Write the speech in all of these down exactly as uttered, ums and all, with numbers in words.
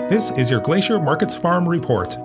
This is your Glacier Markets Farm Report.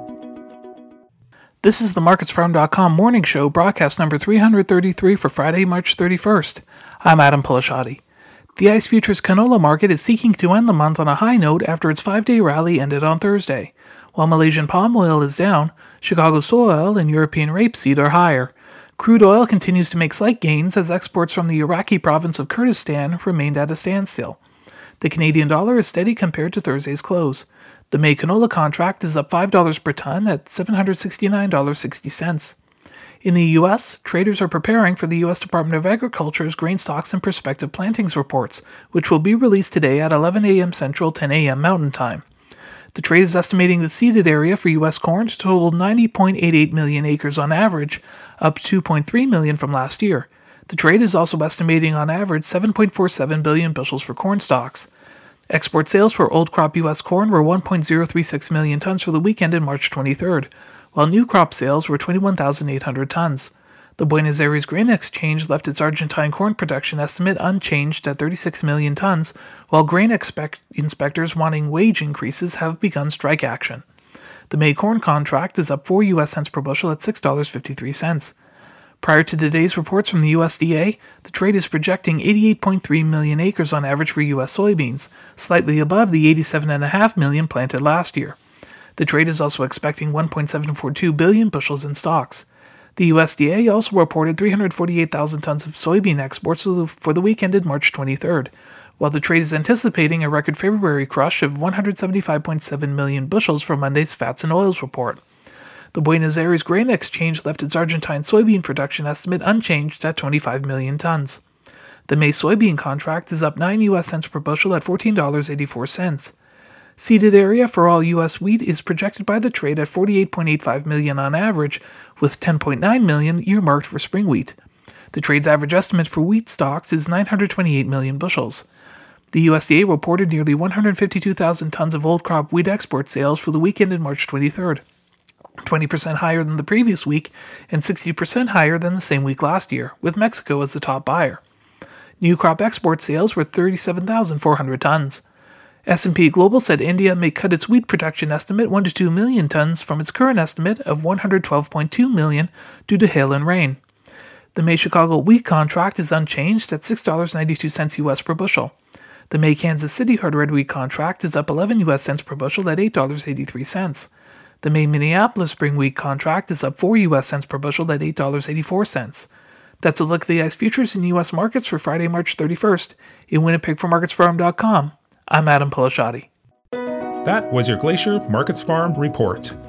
This is the markets farm dot com morning show, broadcast number three hundred thirty-three for Friday, March thirty-first. I'm Adam Pelashati. The ICE Futures canola market is seeking to end the month on a high note after its five-day rally ended on Thursday. While Malaysian palm oil is down, Chicago soy oil and European rapeseed are higher. Crude oil continues to make slight gains as exports from the Iraqi province of Kurdistan remained at a standstill. The Canadian dollar is steady compared to Thursday's close. The May canola contract is up five dollars per ton at seven hundred sixty-nine dollars and sixty cents. In the U S, traders are preparing for the U S Department of Agriculture's grain stocks and prospective plantings reports, which will be released today at eleven a.m. Central, ten a.m. Mountain Time. The trade is estimating the seeded area for U S corn to total ninety point eight eight million acres on average, up two point three million from last year. The trade is also estimating on average seven point four seven billion bushels for corn stalks. Export sales for old crop U S corn were one point zero three six million tons for the week ended March twenty-third, while new crop sales were twenty-one thousand eight hundred tons. The Buenos Aires Grain Exchange left its Argentine corn production estimate unchanged at thirty-six million tons, while grain expect- inspectors wanting wage increases have begun strike action. The May corn contract is up four U S cents per bushel at six dollars and fifty-three cents. Prior to today's reports from the U S D A, the trade is projecting eighty-eight point three million acres on average for U S soybeans, slightly above the eighty-seven point five million planted last year. The trade is also expecting one point seven four two billion bushels in stocks. The U S D A also reported three hundred forty-eight thousand tons of soybean exports for the week ended March twenty-third, while the trade is anticipating a record February crush of one hundred seventy-five point seven million bushels for Monday's fats and oils report. The Buenos Aires Grain Exchange left its Argentine soybean production estimate unchanged at twenty-five million tons. The May soybean contract is up nine U S cents per bushel at fourteen dollars and eighty-four cents. Seeded area for all U S wheat is projected by the trade at forty-eight point eight five million on average, with ten point nine million earmarked for spring wheat. The trade's average estimate for wheat stocks is nine hundred twenty-eight million bushels. The U S D A reported nearly one hundred fifty-two thousand tons of old crop wheat export sales for the week ended March twenty-third. twenty percent higher than the previous week and sixty percent higher than the same week last year, with Mexico as the top buyer. New crop export sales were thirty-seven thousand four hundred tons. S and P Global said India may cut its wheat production estimate one to two million tons from its current estimate of one hundred twelve point two million due to hail and rain. The May Chicago wheat contract is unchanged at six dollars and ninety-two cents U S per bushel. The May Kansas City hard red wheat contract is up eleven U S cents per bushel at eight dollars and eighty-three cents. The May Minneapolis spring wheat contract is up four U S cents per bushel at eight dollars and eighty-four cents. That's a look at the ICE futures in U S markets for Friday, March thirty-first. In Winnipeg for markets farm dot com, I'm Adam Pelashati. That was your Glacier Markets Farm Report.